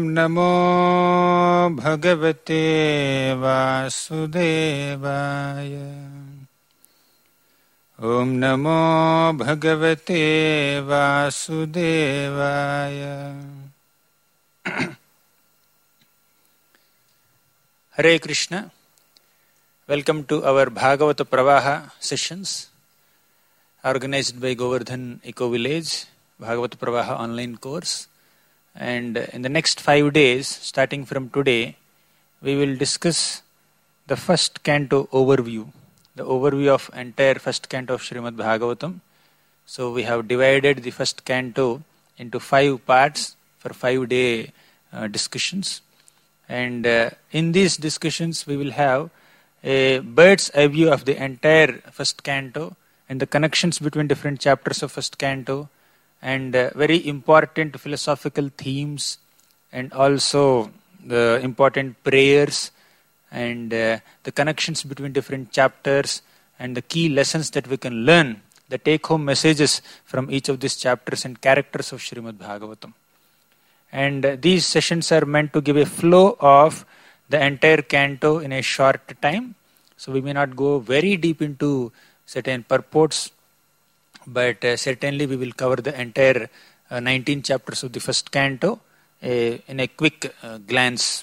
नमो भगवते वासुदेवाय। ॐ नमो भगवते वासुदेवाय। Hare Krishna. Welcome to our Bhagavata Pravaha sessions organized by Govardhan Eco Village, Bhagavata Pravaha online course. And in the next 5 days, starting from today, we will discuss the first canto overview, the overview of entire first canto of Srimad Bhagavatam. So we have divided the first canto into 5 parts for 5-day discussions. And in these discussions, we will have a bird's eye view of the entire first canto and the connections between different chapters of first canto, and very important philosophical themes, and also the important prayers, and the connections between different chapters, and the key lessons that we can learn, the take-home messages from each of these chapters and characters of Srimad Bhagavatam. And these sessions are meant to give a flow of the entire canto in a short time. So we may not go very deep into certain purports, but certainly we will cover the entire 19 chapters of the first canto in a quick glance.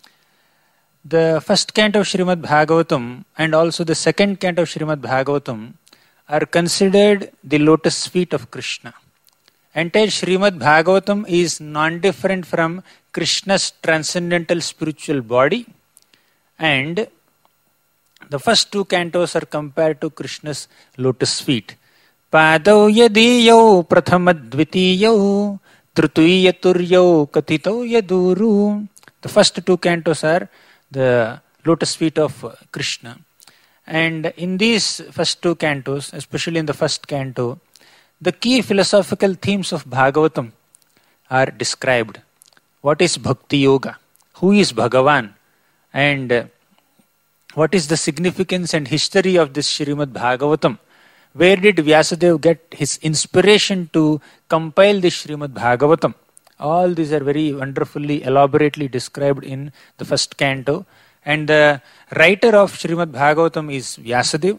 The first canto of Srimad Bhagavatam and also the second canto of Srimad Bhagavatam are considered the lotus feet of Krishna. Entire Srimad Bhagavatam is non-different from Krishna's transcendental spiritual body, and the first 2 cantos are compared to Krishna's lotus feet. Padau yadiyau prathamadvitiyau trituyaturiyau katitau yaduru. The first 2 cantos are the lotus feet of Krishna. And in these first 2 cantos, especially in the first canto, the key philosophical themes of Bhagavatam are described. What is Bhakti Yoga? Who is Bhagavan? And what is the significance and history of this Srimad Bhagavatam? Where did Vyasadeva get his inspiration to compile this Srimad Bhagavatam? All these are very wonderfully, elaborately described in the first canto. And the writer of Srimad Bhagavatam is Vyasadeva.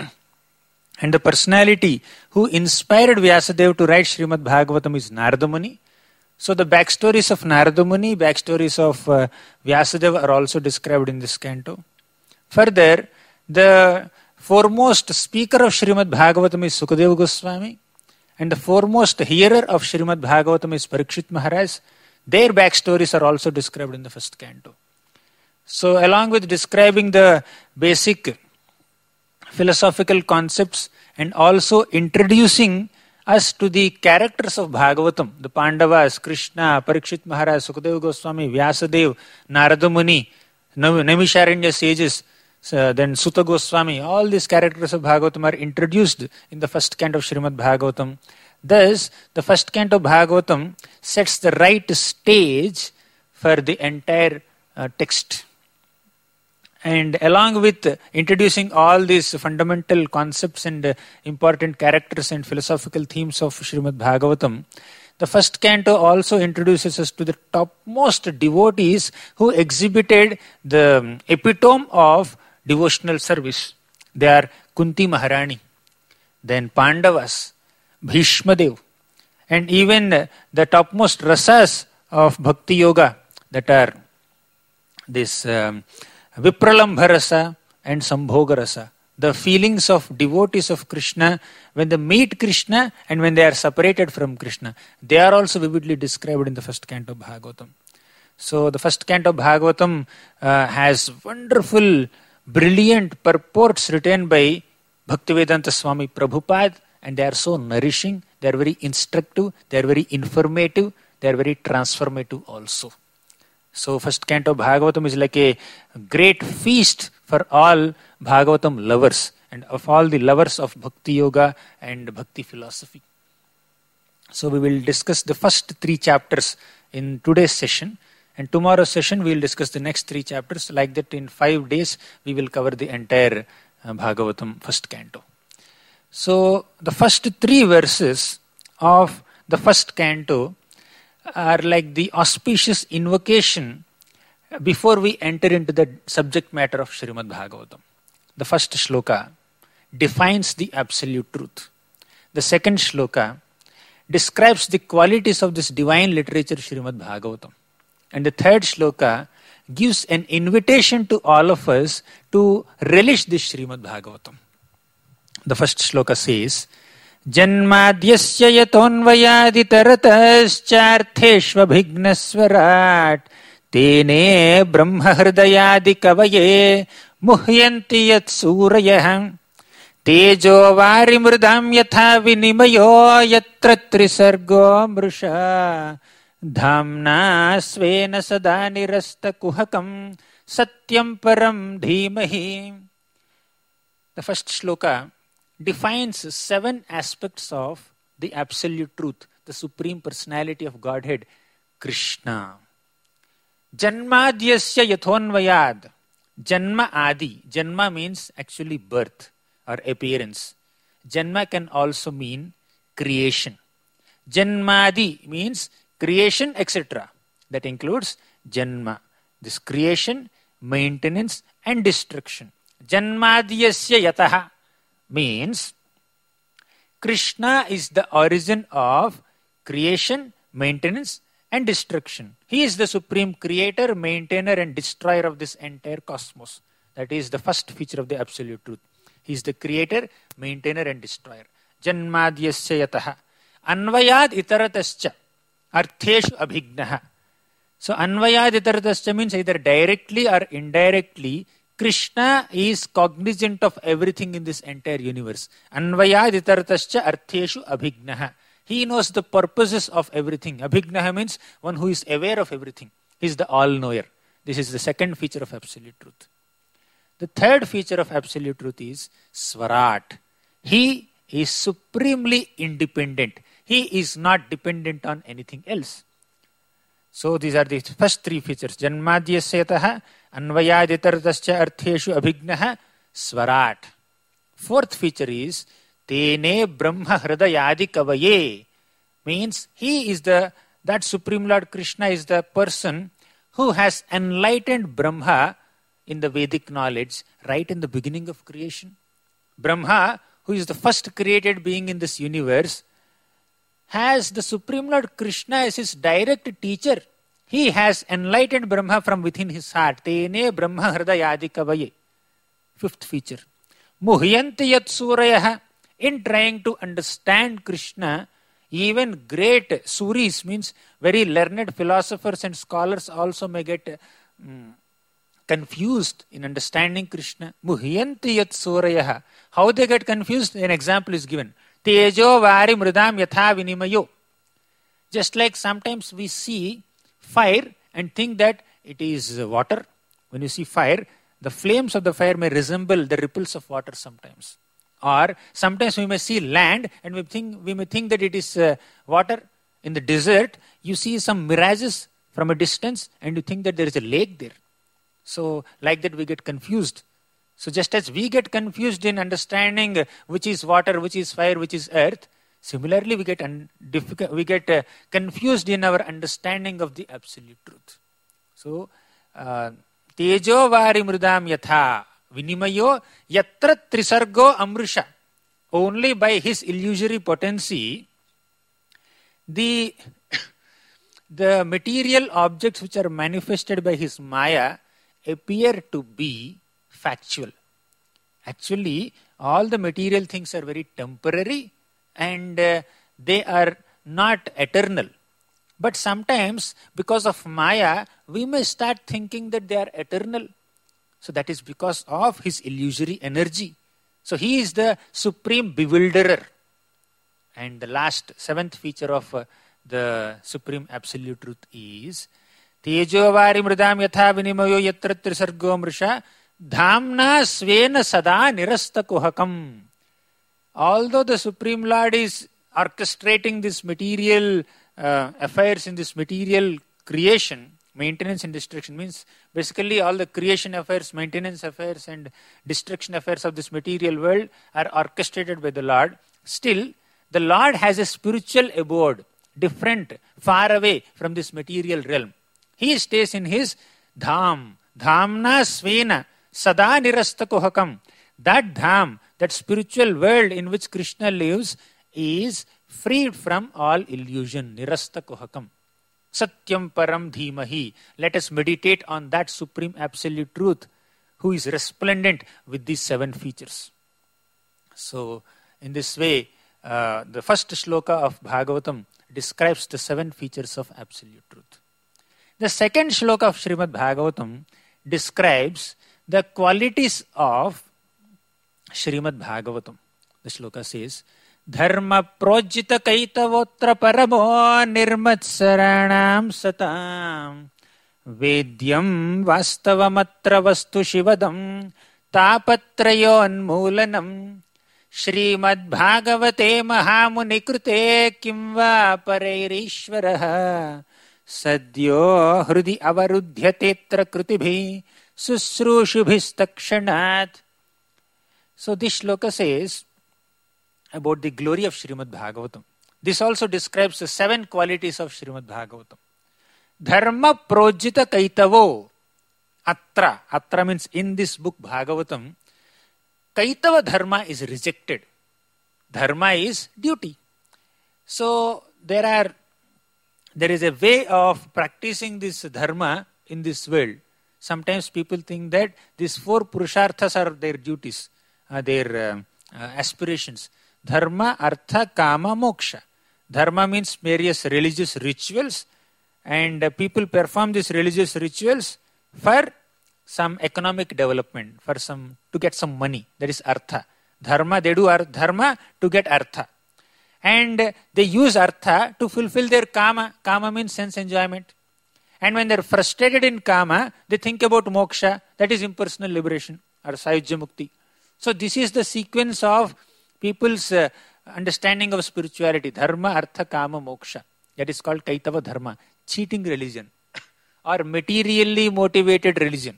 And the personality who inspired Vyasadeva to write Srimad Bhagavatam is Narada Muni. So the backstories of Narada Muni, backstories of Vyasadeva are also described in this canto. Further, the foremost speaker of Srimad Bhagavatam is Sukadeva Goswami, and the foremost hearer of Srimad Bhagavatam is Parikshit Maharaj. Their backstories are also described in the first canto. So along with describing the basic philosophical concepts and also introducing us to the characters of Bhagavatam, the Pandavas, Krishna, Parikshit Maharaj, Sukadeva Goswami, Vyasadeva, Narada Muni, Naimisharanya sages, then Sutta Goswami, all these characters of Bhagavatam are introduced in the first canto of Srimad Bhagavatam. Thus, the first canto of Bhagavatam sets the right stage for the entire text. And along with introducing all these fundamental concepts and important characters and philosophical themes of Srimad Bhagavatam, the first canto also introduces us to the topmost devotees who exhibited the epitome of devotional service. They are Kunti Maharani, then Pandavas, Bhishma Dev, and even the topmost rasas of Bhakti Yoga, that are this Vipralambha rasa and Sambhoga rasa. The feelings of devotees of Krishna when they meet Krishna and when they are separated from Krishna, they are also vividly described in the first canto of Bhagavatam. So the first canto of Bhagavatam has wonderful, brilliant purports written by Bhaktivedanta Swami Prabhupada, and they are so nourishing, they are very instructive, they are very informative, they are very transformative also. So first canto of Bhagavatam is like a great feast for all Bhagavatam lovers and of all the lovers of Bhakti Yoga and Bhakti philosophy. So we will discuss the first 3 chapters in today's session, and tomorrow's session we will discuss the next 3 chapters. Like that, in 5 days we will cover the entire Bhagavatam first canto. So the first 3 verses of the first canto are like the auspicious invocation before we enter into the subject matter of Srimad Bhagavatam. The first shloka defines the absolute truth. The second shloka describes the qualities of this divine literature Srimad Bhagavatam. And the third shloka gives an invitation to all of us to relish this Srimad Bhagavatam. The first shloka says, Janmadyasya yatonvayaditarataschaartheshvabhignasvarat tene brahmahridayadi kavaye muhyanti yat surayah tejo varimridam yatha vinimayo yatra trisargo mrusha dhamna svena sada nirasta kuhakam satyam param dhimahi. The first shloka defines 7 aspects of the absolute truth, the supreme personality of Godhead, Krishna. Janmadyasya yathonvayad. Janma adi. Janma means actually birth or appearance. Janma can also mean creation. Janmadi means creation, etc. That includes Janma. This creation, maintenance and destruction. Janmadyasya yataha means Krishna is the origin of creation, maintenance and destruction. He is the supreme creator, maintainer and destroyer of this entire cosmos. That is the first feature of the absolute truth. He is the creator, maintainer and destroyer. Janmadyasya yataha. Anvayad itaratascha. Artheshu abhignaha. So Anvayad itaratascha means either directly or indirectly Krishna is cognizant of everything in this entire universe. Anvayad itaratascha artheshu abhignaha. He knows the purposes of everything. Abhignaha means one who is aware of everything. He is the all-knower. This is the second feature of absolute truth. The third feature of absolute truth is Swarat. He is supremely independent. He is not dependent on anything else. So these are the first 3 features. Janmadyasya anvayaditartascha artheshu abhignaha Swarat. Fourth feature is Tene Brahma Hridayadi Kavaye. Means he is that Supreme Lord Krishna is the person who has enlightened Brahma in the Vedic knowledge right in the beginning of creation. Brahma, who is the first created being in this universe, has the Supreme Lord Krishna as his direct teacher. He has enlightened Brahma from within his heart. Tene Brahma Hridayadi Kavaye. Fifth feature. Muhyanti yat surayah. In trying to understand Krishna, even great Suris, means very learned philosophers and scholars also may get confused in understanding Krishna. Muhyanti yat surayah. How they get confused? An example is given. Tejo vari mridam yatha vinimayo. Just like sometimes we see fire and think that it is water. When you see fire, the flames of the fire may resemble the ripples of water sometimes. Or sometimes we may see land and we may think that it is water. In the desert, you see some mirages from a distance and you think that there is a lake there. So like that we get confused. So just as we get confused in understanding which is water, which is fire, which is earth, similarly we get confused in our understanding of the absolute truth. So tejo vari mridam yatha vinimayo yatra trisargo amrusha. Only by his illusory potency, the material objects which are manifested by his maya appear to be factual. Actually, all the material things are very temporary and they are not eternal. But sometimes, because of maya, we may start thinking that they are eternal. So that is because of his illusory energy. So he is the supreme bewilderer. And the last, 7th feature of the supreme absolute truth is Tejo vari mridam yatha vinimayo yatra trisargo mrisha dhamna svena sada nirasta kuhakam. Although the Supreme Lord is orchestrating this material affairs in this material creation, maintenance and destruction, means basically all the creation affairs, maintenance affairs and destruction affairs of this material world are orchestrated by the Lord. Still, the Lord has a spiritual abode different, far away from this material realm. He stays in his dham, dhamna svena, sada nirasta kuhakam. That dham, that spiritual world in which Krishna lives, is freed from all illusion, nirasta kuhakam. Satyam param dhimahi. Let us meditate on that supreme absolute truth, who is resplendent with these 7 features. So, in this way, the first shloka of Bhagavatam describes the 7 features of absolute truth. The second shloka of Srimad Bhagavatam describes the qualities of Srimad Bhagavatam. The shloka says, Dharma projita kaitavotra paramo nirmatsaranam satam Vedyam vastavamatra vastu shivadam tapatrayon Srimad Bhagavate Mahamunikrute Kimva Parairishvaraha Sadyo Hrudi Avarudhyatetra Krutibhi Susrushubhistakshanat. So this shloka says about the glory of Srimad Bhagavatam. This also describes the 7 qualities of Srimad Bhagavatam. Dharma projita kaitavo. Atra. Atra means in this book Bhagavatam, Kaitava dharma is rejected. Dharma is duty. So there is a way of practicing this dharma in this world. Sometimes people think that these 4 purusharthas are their duties, their aspirations. Dharma, artha, kama, moksha. Dharma means various religious rituals, and people perform these religious rituals for some economic development, to get some money. That is artha. Dharma, they do dharma to get artha. And they use artha to fulfill their kama. Kama means sense enjoyment. And when they are frustrated in kama, they think about moksha, that is impersonal liberation or sayujya mukti. So this is the sequence of people's understanding of spirituality. Dharma, artha, kama, moksha. That is called Kaitava dharma. Cheating religion or materially motivated religion.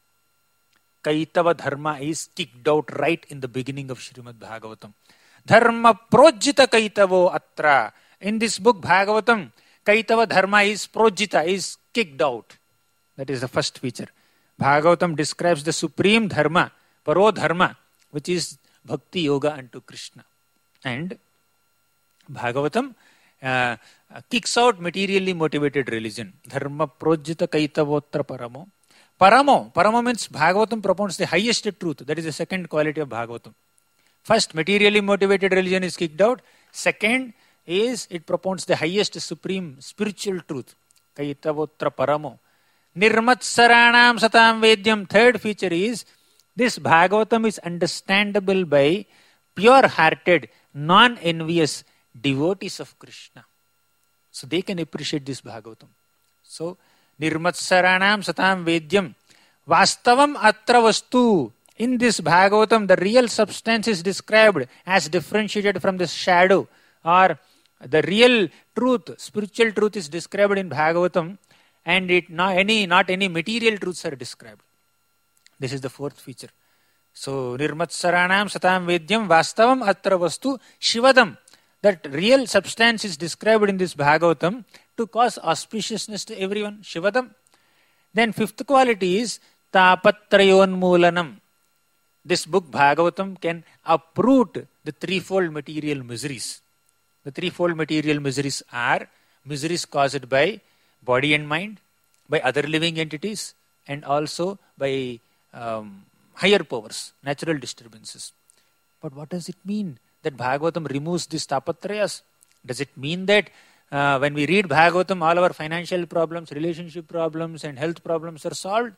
Kaitava dharma is kicked out right in the beginning of Srimad Bhagavatam. Dharma projita kaitavo atra. In this book Bhagavatam, Kaitava dharma is projita, is kicked out. That is the first feature. Bhagavatam describes the supreme dharma, paro dharma, which is bhakti yoga unto Krishna. And Bhagavatam kicks out materially motivated religion. Dharma projita kaitavotra paramo. Paramo means Bhagavatam propounds the highest truth. That is the second quality of Bhagavatam. First, materially motivated religion is kicked out. Second is it propounds the highest supreme spiritual truth. Kaitavotra paramo. Nirmatsaranam satam vedyam. Third feature is this Bhagavatam is understandable by pure-hearted, non-envious devotees of Krishna. So they can appreciate this Bhagavatam. So, Nirmatsaranam satam vedyam. Vastavam atra vastu. In this Bhagavatam, the real substance is described as differentiated from the shadow, or the real truth, spiritual truth is described in Bhagavatam, and not any material truths are described. This is the 4th feature. So, Nirmatsaranam satam vedyam vastavam atra vastu shivadam. That real substance is described in this Bhagavatam to cause auspiciousness to everyone. Shivadam. Then 5th quality is tapatrayonmulanam. This book Bhagavatam can uproot the 3-fold material miseries. The 3-fold material miseries are miseries caused by body and mind, by other living entities, and also by higher powers, natural disturbances. But what does it mean that Bhagavatam removes these tapatrayas? Does it mean that when we read Bhagavatam, all our financial problems, relationship problems, and health problems are solved?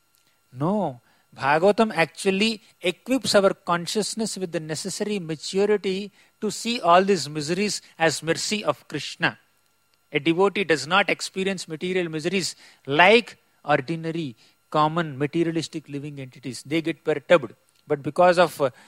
No. Bhagavatam actually equips our consciousness with the necessary maturity to see all these miseries as mercy of Krishna. A devotee does not experience material miseries like ordinary, common, materialistic living entities. They get perturbed. But because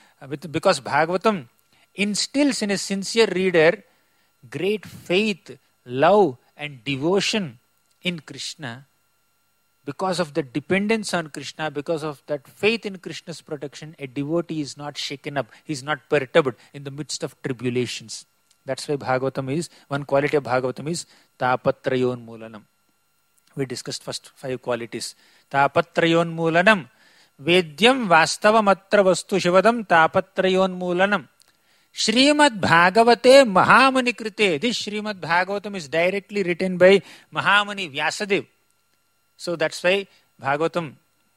Bhagavatam instills in a sincere reader great faith, love, and devotion in Krishna, because of the dependence on Krishna, because of that faith in Krishna's protection, a devotee is not shaken up, he is not perturbed in the midst of tribulations. That's why Bhagavatam is, one quality of Bhagavatam is Tapatrayonmulanam. We discussed first 5 qualities. Tapatrayonmulanam. Vedyam Vastavamatra Vastu Shivadam Tapatrayonmulanam. Srimad Bhagavate Mahamuni Krite. This Srimad Bhagavatam is directly written by Mahamuni Vyasadeva. So that's why Bhagavatam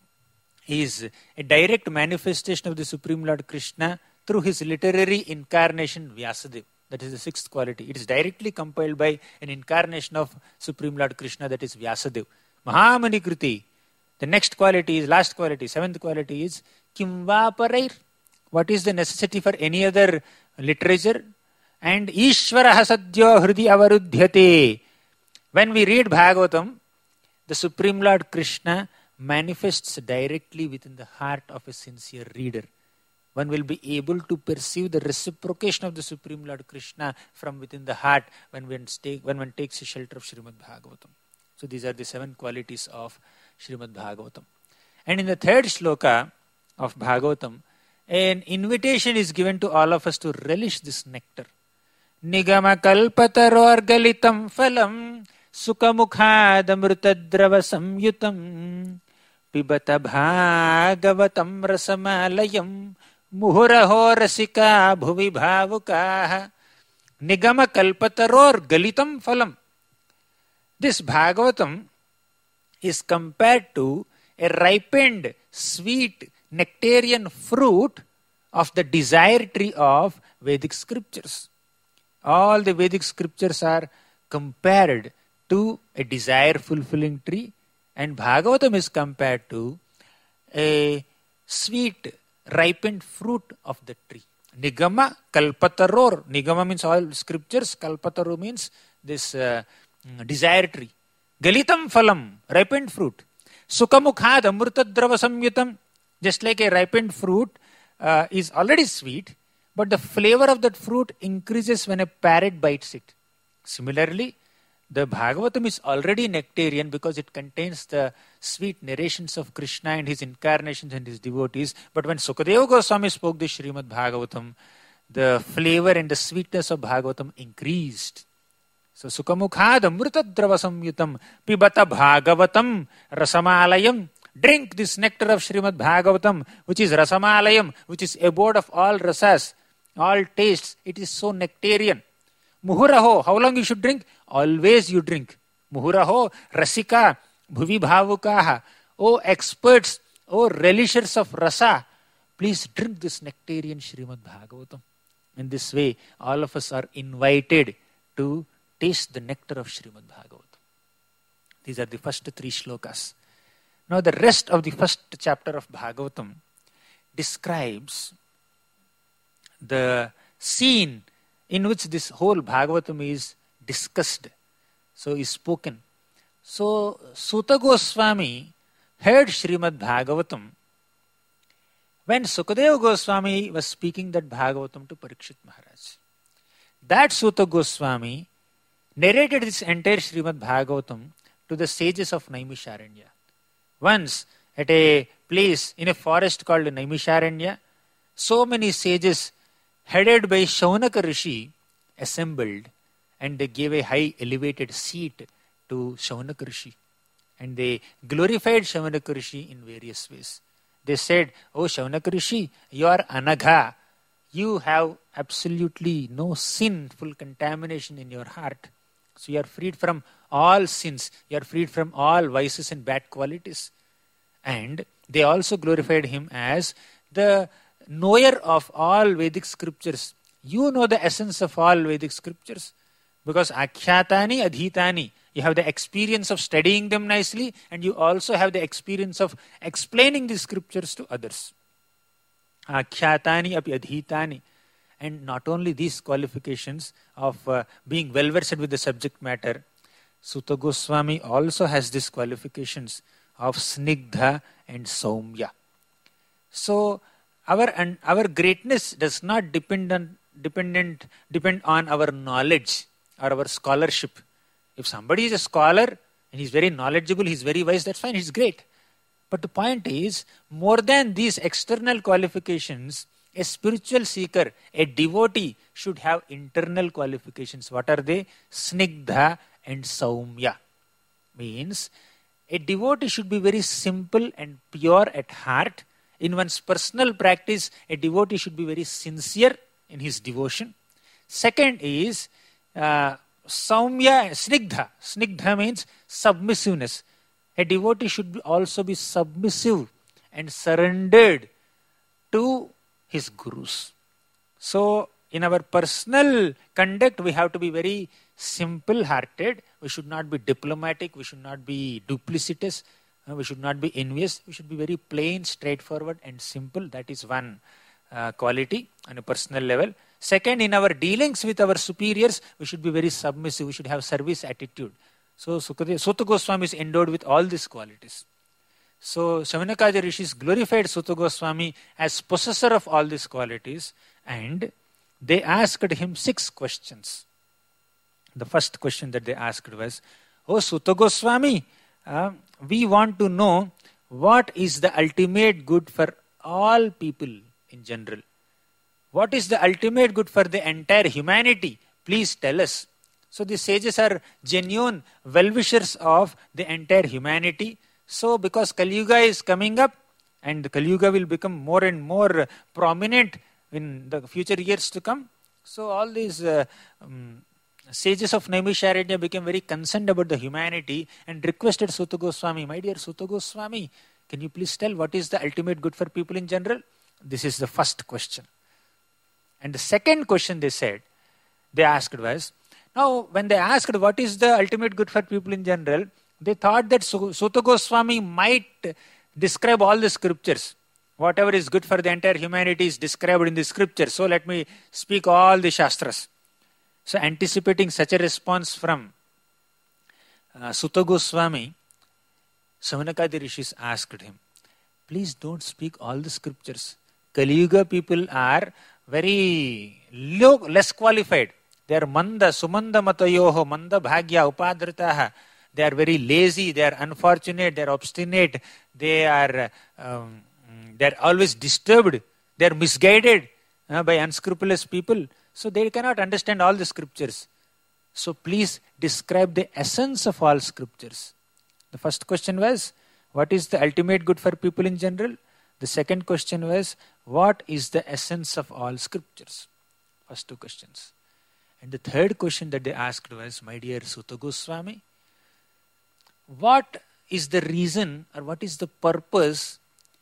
is a direct manifestation of the Supreme Lord Krishna through his literary incarnation Vyasadeva. That is the 6th quality. It is directly compiled by an incarnation of Supreme Lord Krishna, that is Vyasadeva. Mahamuni Kriti. The next quality is, last quality, 7th quality is Kimvaparair. What is the necessity for any other literature? And Ishvaraha Sadhyo Hridi Avarudhyate. When we read Bhagavatam, the Supreme Lord Krishna manifests directly within the heart of a sincere reader. One will be able to perceive the reciprocation of the Supreme Lord Krishna from within the heart when one takes a shelter of Srimad Bhagavatam. So these are the 7 qualities of Srimad Bhagavatam. And in the 3rd shloka of Bhagavatam, an invitation is given to all of us to relish this nectar. Nigama kalpataror galitam phalam sukamukhadamrutadrava samyutam pibata bhagavatam rasamalayam muhuraho rasika bhuvi bhavukaha nigama kalpataror galitam phalam. This Bhagavatam is compared to a ripened, sweet, nectarian fruit of the desire tree of Vedic scriptures. All the Vedic scriptures are compared to a desire-fulfilling tree, and Bhagavatam is compared to a sweet, ripened fruit of the tree. Nigama kalpataror. Nigama means all scriptures. Kalpataru means this desire tree. Galitam phalam, ripened fruit. Sukamukhad amrutadrava samyutam. Just like a ripened fruit is already sweet, but the flavor of that fruit increases when a parrot bites it. Similarly, the Bhagavatam is already nectarian because it contains the sweet narrations of Krishna and his incarnations and his devotees. But when Sukadeva Goswami spoke this Srimad Bhagavatam, the flavor and the sweetness of Bhagavatam increased. So Sukamukhad amrutadrava samyutam pibata bhagavatam rasamalayam. Drink this nectar of Srimad Bhagavatam, which is rasamalayam, which is abode of all rasas, all tastes. It is so nectarian. Muhuraho, how long you should drink? Always you drink. Muhuraho, rasika, bhuvi bhavukaha. O experts, O relishers of rasa, please drink this nectarian Srimad Bhagavatam. In this way, all of us are invited to taste the nectar of Srimad Bhagavatam. These are the first 3 shlokas. Now the rest of the first chapter of Bhagavatam describes the scene in which this whole Bhagavatam is discussed, so is spoken. So Suta Goswami heard Srimad Bhagavatam when Sukadeva Goswami was speaking that Bhagavatam to Parikshit Maharaj. That Suta Goswami narrated this entire Srimad Bhagavatam to the sages of Naimisharanya. Once at a place in a forest called Naimisharanya, so many sages headed by Shaunaka Rishi assembled, and they gave a high elevated seat to Shaunaka Rishi. And they glorified Shaunaka Rishi in various ways. They said, "Oh Shaunaka Rishi, you are anagha. You have absolutely no sinful contamination in your heart. So you are freed from all sins. You are freed from all vices and bad qualities." And they also glorified him as the knower of all Vedic scriptures. You know the essence of all Vedic scriptures because akhyatani adhitani. You have the experience of studying them nicely, and you also have the experience of explaining the scriptures to others. Akhyatani api adhitani. And not only these qualifications of being well versed with the subject matter, Suta Goswami also has these qualifications of snigdha and saumya. So our greatness does not depend on our knowledge or our scholarship. If somebody is a scholar and he's very knowledgeable, he's very wise, that's fine, he's great. But the point is, more than these external qualifications, A spiritual seeker, a devotee should have internal qualifications. What are they? Snigdha and Saumya. Means a devotee should be very simple and pure at heart. In one's personal practice, a devotee should be very sincere in his devotion. Second is Saumya, Snigdha. Snigdha means submissiveness. A devotee should also be submissive and surrendered to his gurus. So, in our personal conduct, we have to be very simple-hearted. We should not be diplomatic. We should not be duplicitous. We should not be envious. We should be very plain, straightforward and simple. That is one quality on a personal level. Second, in our dealings with our superiors, we should be very submissive. We should have service attitude. So, Suta Goswami is endowed with all these qualities. So, Shaunaka Rishis glorified Suta Goswami as possessor of all these qualities, and they asked him 6 questions. The first question that they asked was, "Oh Suta Goswami, we want to know what is the ultimate good for all people in general. What is the ultimate good for the entire humanity? Please tell us." So the sages are genuine well-wishers of the entire humanity. So because Kali Yuga is coming up, and the Kali Yuga will become more and more prominent in the future years to come, so all these sages of Naimisharanya became very concerned about the humanity and requested Suta Goswami, "My dear Suta Goswami, can you please tell what is the ultimate good for people in general?" This is the first question. And the second question they asked was, now when they asked what is the ultimate good for people in general, they thought that Suta Goswami might describe all the scriptures. Whatever is good for the entire humanity is described in the scriptures. So let me speak all the Shastras. So anticipating such a response from Suta Goswami, Shaunaka Rishis asked him, "Please don't speak all the scriptures. Kali Yuga people are very less qualified. They are manda, sumanda matayoho, manda bhagya, upadritaha. They are very lazy, they are unfortunate, they are obstinate, they are always disturbed, they are misguided by unscrupulous people. So they cannot understand all the scriptures. So please describe the essence of all scriptures." The first question was, what is the ultimate good for people in general? The second question was, what is the essence of all scriptures? First 2 questions. And the third question that they asked was, "My dear Suta Goswami, what is the reason or what is the purpose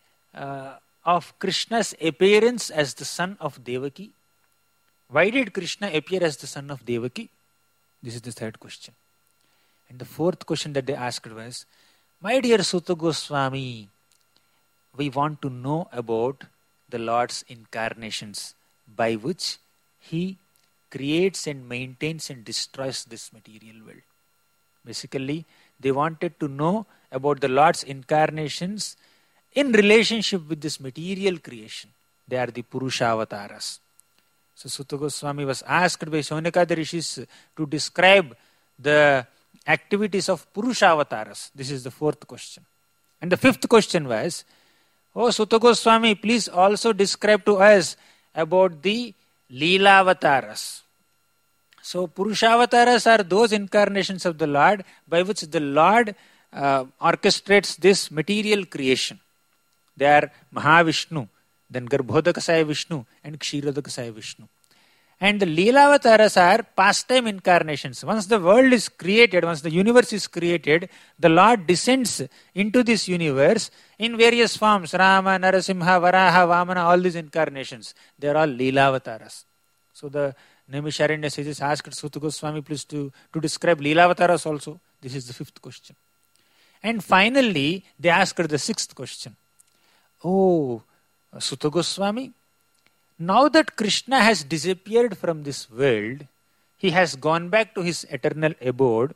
of Krishna's appearance as the son of Devaki? Why did Krishna appear as the son of Devaki?" This is the third question. And the fourth question that they asked was, "My dear Suta Goswami, we want to know about the Lord's incarnations by which he creates and maintains and destroys this material world." Basically, they wanted to know about the Lord's incarnations in relationship with this material creation. They are the Purushavataras. So Suta Goswami was asked by Shaunaka Rishis to describe the activities of Purushavataras. This is the fourth question. And the fifth question was, "Oh Suta Goswami, please also describe to us about the Leelavataras." So Purushavataras are those incarnations of the Lord by which the Lord orchestrates this material creation. They are Mahavishnu, then Garbhodakasaya Vishnu and Kshirodakasaya Vishnu. And the Leelavataras are pastime incarnations. Once the world is created, once the universe is created, the Lord descends into this universe in various forms. Rama, Narasimha, Varaha, Vamana, all these incarnations. They are all Leelavataras. So the Naimisharanya sages asked Suta Goswami please to describe Leelavataras also. This is the fifth question. And finally, they asked the sixth question. "Oh, Suta Goswami, now that Krishna has disappeared from this world, he has gone back to his eternal abode,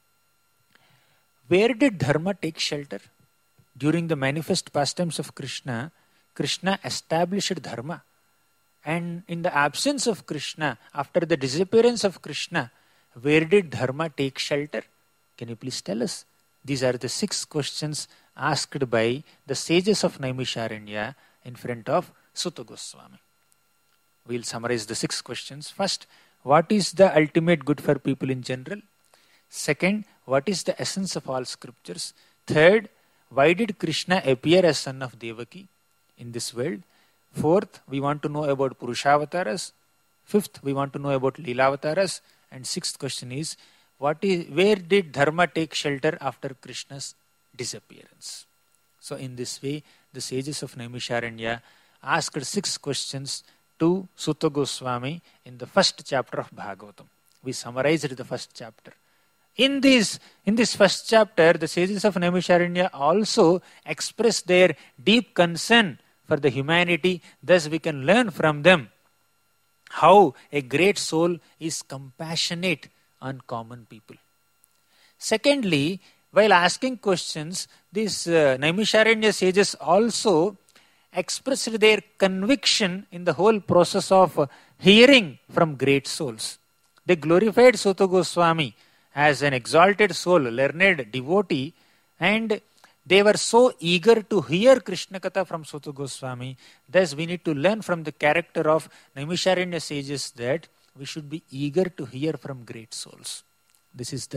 where did Dharma take shelter? During the manifest pastimes of Krishna, Krishna established Dharma. And in the absence of Krishna, after the disappearance of Krishna, where did Dharma take shelter? Can you please tell us?" These are the 6 questions asked by the sages of Naimisharanya in front of Suta Goswami. We'll summarize the 6 questions. First, what is the ultimate good for people in general? Second, what is the essence of all scriptures? Third, why did Krishna appear as son of Devaki in this world? Fourth, we want to know about Purushavasaras. Fifth, we want to know about Leelavataras. And sixth question is, where did Dharma take shelter after Krishna's disappearance? So in this way, the sages of Naimisharanya asked 6 questions to Suta Goswami in the first chapter of Bhagavatam. We summarized the first chapter. In this first chapter, the sages of Naimisharanya also express their deep concern for the humanity. Thus we can learn from them how a great soul is compassionate on common people. Secondly, while asking questions, these Naimisharanya sages also expressed their conviction in the whole process of hearing from great souls. They glorified Suta Goswami as an exalted soul, learned devotee, and they were so eager to hear Krishna Katha from Suta Goswami. Thus, we need to learn from the character of Naimisharanya sages that we should be eager to hear from great souls. This is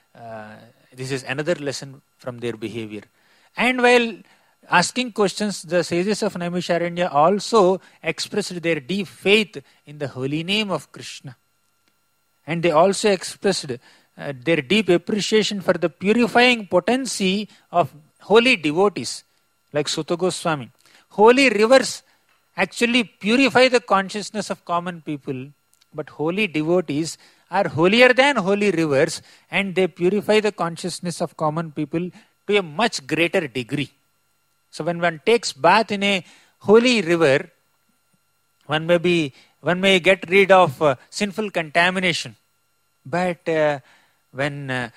another lesson from their behavior. And while asking questions, the sages of Naimisharanya also expressed their deep faith in the holy name of Krishna. And they also expressed their deep appreciation for the purifying potency of holy devotees like Suta Goswami. Holy rivers actually purify the consciousness of common people, but holy devotees are holier than holy rivers, and they purify the consciousness of common people to a much greater degree. So when one takes bath in a holy river, one may get rid of sinful contamination. But when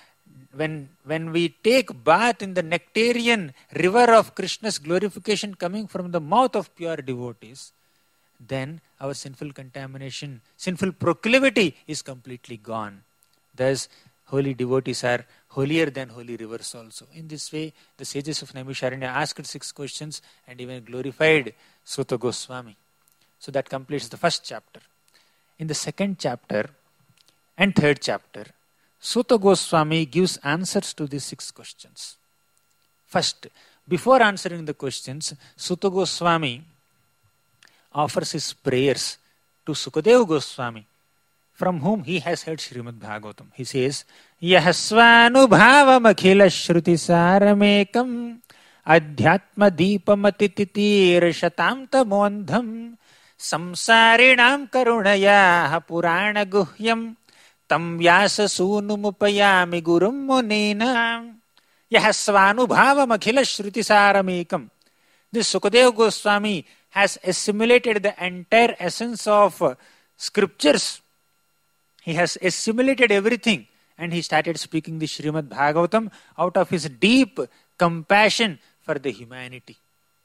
we take bath in the nectarian river of Krishna's glorification coming from the mouth of pure devotees, then our sinful contamination, sinful proclivity is completely gone. Thus, holy devotees are holier than holy rivers also. In this way, the sages of Naimisharanya asked 6 questions and even glorified Suta Goswami. So that completes the first chapter. In the second chapter and third chapter, Suta Goswami gives answers to these 6 questions. First, before answering the questions, Suta Goswami offers his prayers to Sukadeva Goswami, from whom he has heard Srimad Bhagavatam. He says, Yahasvanubhavam akhila shruti saramekam adhyatma deepamatitir shatam tamondham samsarinam karunaya purana guhyam tam vyasa sunumupayami gurum munina. Yahasvanubhavam akhila shruti saramekam. This Sukadeva Goswami has assimilated the entire essence of scriptures. He has assimilated everything, and he started speaking the Srimad Bhagavatam out of his deep compassion for the humanity.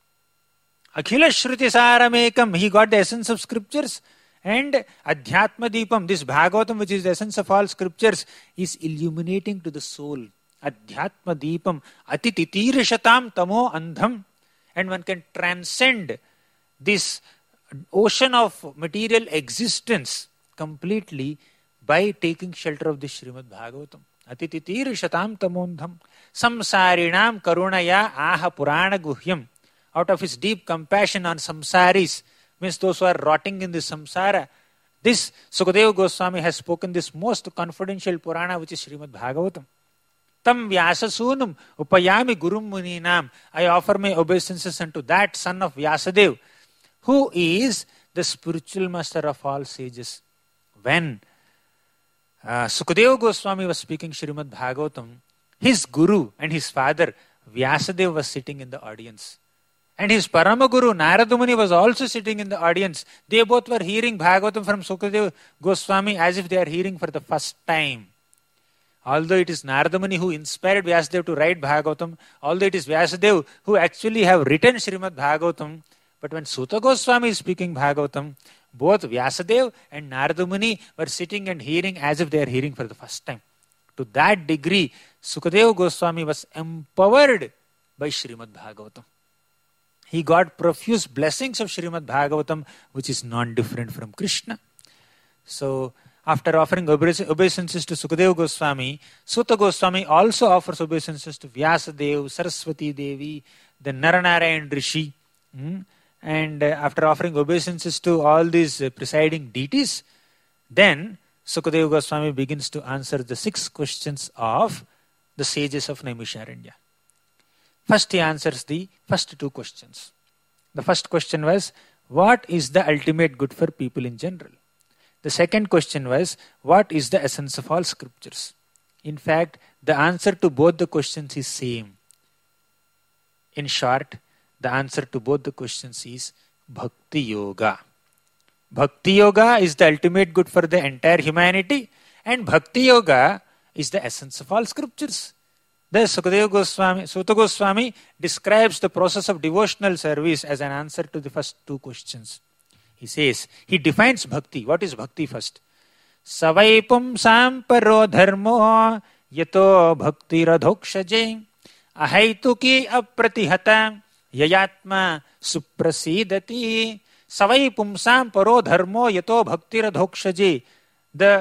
Akhila Shruti Saramekam, he got the essence of scriptures, and Adhyatma Deepam, this Bhagavatam, which is the essence of all scriptures, is illuminating to the soul. Adhyatma Deepam Atititirashatam Tamo Andham, and one can transcend this ocean of material existence completely by taking shelter of the Srimad Bhagavatam. Atititir shatam tamondham samsarinam karunaya aha purana guhyam. Out of his deep compassion on samsaris, means those who are rotting in the samsara, this Sukadeva Goswami has spoken this most confidential Purana, which is Srimad Bhagavatam. Tam Vyasa Sunam Upayami Gurum Muninam. I offer my obeisances unto that son of Vyasadev, who is the spiritual master of all sages. When Sukadeva Goswami was speaking Srimad Bhagavatam, his guru and his father Vyasadeva was sitting in the audience. And his Paramaguru Narada Muni was also sitting in the audience. They both were hearing Bhagavatam from Sukadeva Goswami as if they are hearing for the first time. Although it is Narada Muni who inspired Vyasadeva to write Bhagavatam, although it is Vyasadeva who actually have written Srimad Bhagavatam, but when Suta Goswami is speaking Bhagavatam, both Vyasadeva and Narada Muni were sitting and hearing as if they are hearing for the first time. To that degree, Sukadeva Goswami was empowered by Srimad Bhagavatam. he got profuse blessings of Srimad Bhagavatam, which is non-different from Krishna. So, after offering obeisances to Sukadeva Goswami, Suta Goswami also offers obeisances to Vyasadeva, Saraswati Devi, the Naranarayan Rishi. And after offering obeisances to all these presiding deities, then Sukadeva Goswami begins to answer the 6 questions of the sages of Naimisharanya. First, he answers the first 2 questions. The first question was, what is the ultimate good for people in general? The second question was, what is the essence of all scriptures? In fact, the answer to both the questions is same. In short, the answer to both the questions is Bhakti Yoga. Bhakti Yoga is the ultimate good for the entire humanity, and Bhakti Yoga is the essence of all scriptures. Thus, Suta Goswami describes the process of devotional service as an answer to the first 2 questions. He says, he defines bhakti. What is bhakti first? Savai pumsam paro dharmo yato bhakti radhokshaje ahaituki apratihata yayatma suprasidati. Savai pumsam paro dharmo yato bhakti radhokshaje. The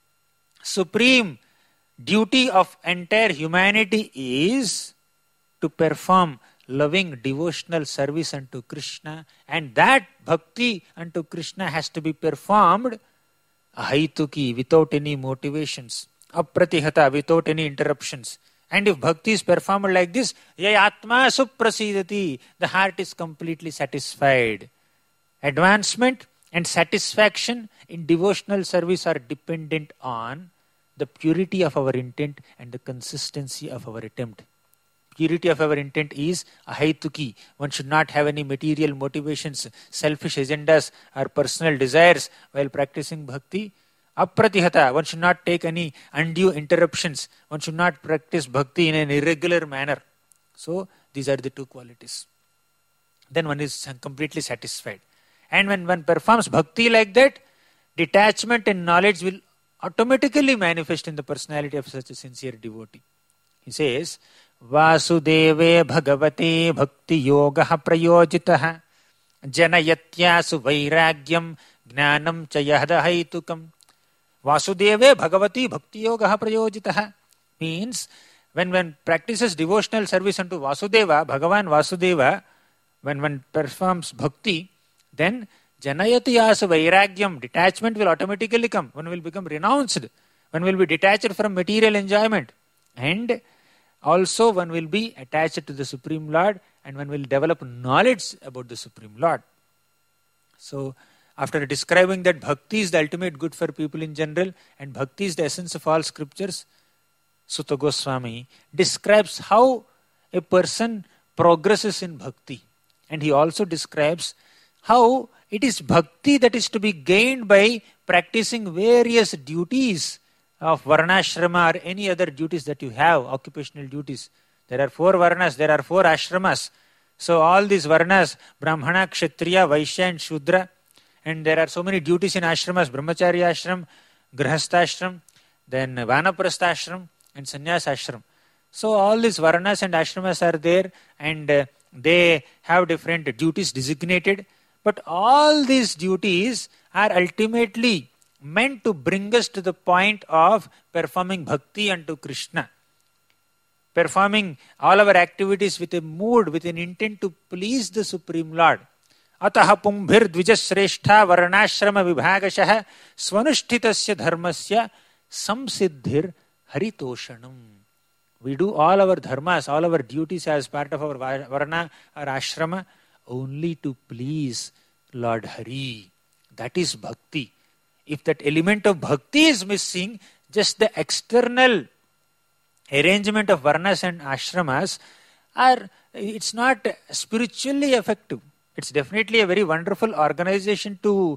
supreme duty of entire humanity is to perform loving devotional service unto Krishna, and that bhakti unto Krishna has to be performed ahaituki, without any motivations, apratihata, without any interruptions. And if bhakti is performed like this, yayatma suprasidati, the heart is completely satisfied. Advancement and satisfaction in devotional service are dependent on the purity of our intent and the consistency of our attempt. Purity of our intent is ahaituki. One should not have any material motivations, selfish agendas or personal desires while practicing bhakti. Apratihata. One should not take any undue interruptions. One should not practice bhakti in an irregular manner. So, these are the 2 qualities. Then one is completely satisfied. And when one performs bhakti like that, detachment and knowledge will automatically manifest in the personality of such a sincere devotee. He says, Vasudeve bhagavate bhakti yoga prayojitaha janayatyasu vairagyam gnanam chayahadahaitukam. Vasudeve bhagavati bhakti yoga prayojitaha means when one practices devotional service unto Vasudeva, Bhagavan Vasudeva, when one performs bhakti, then janayatyasu vairagyam, detachment will automatically come. One will become renounced. One will be detached from material enjoyment. And also one will be attached to the Supreme Lord, and one will develop knowledge about the Supreme Lord. So, after describing that bhakti is the ultimate good for people in general, and bhakti is the essence of all scriptures, Suta Goswami describes how a person progresses in bhakti. And he also describes how it is bhakti that is to be gained by practicing various duties of varnashrama or any other duties that you have, occupational duties. There are 4 varnas, there are 4 ashramas. So all these varnas, Brahmana, Kshatriya, Vaishya and Shudra, and there are so many duties in ashramas, Brahmacharya ashram, Grihastha ashram, then Vanaprastha ashram and Sannyas ashram. So all these varnas and ashramas are there, and they have different duties designated. But all these duties are ultimately meant to bring us to the point of performing bhakti unto Krishna. Performing all our activities with a mood, with an intent to please the Supreme Lord. Ataha pumbhir dvijasreshtha varnashrama vibhagashaha swanushthitasya dharmasya samsiddhir haritoshanam. We do all our dharmas, all our duties as part of our varna or ashrama only to please Lord Hari. That is bhakti. If that element of bhakti is missing, just the external arrangement of varnas and ashramas it's not spiritually effective. It's definitely a very wonderful organization to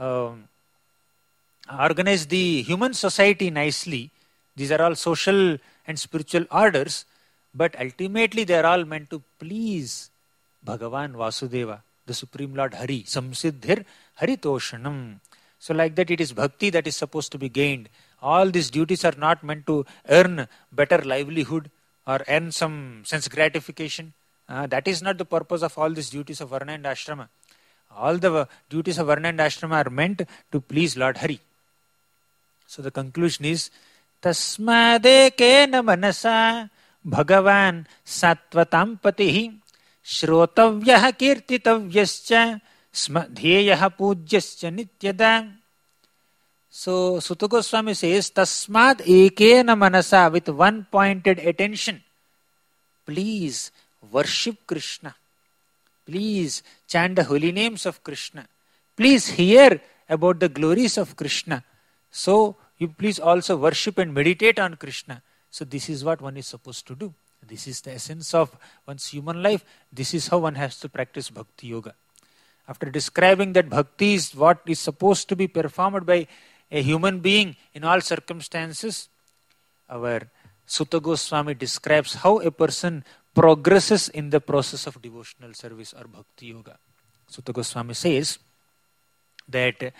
organize the human society nicely. These are all social and spiritual orders, but ultimately they are all meant to please Bhagavan Vasudeva, the Supreme Lord Hari. Samsiddhir haritoshanam. So like that, it is bhakti that is supposed to be gained. All these duties are not meant to earn better livelihood or earn some sense gratification. That is not the purpose of all these duties of Varna and Ashrama. All the duties of Varna and Ashrama are meant to please Lord Hari. So the conclusion is, Tasmadekena manasa Bhagavan Sattvatam Patihi Shrotavyah Kirtitavyascha Smadhyeyah Pujyascha Nityada. So Suta Goswami says, Tasmad Ekena Manasa, with one pointed attention, please worship Krishna. Please chant the holy names of Krishna. Please hear about the glories of Krishna. So you please also worship and meditate on Krishna. So this is what one is supposed to do. This is the essence of one's human life. This is how one has to practice Bhakti Yoga. After describing that Bhakti is what is supposed to be performed by a human being in all circumstances, our Suta Goswami describes how a person progresses in the process of devotional service or Bhakti Yoga. Suta Goswami says that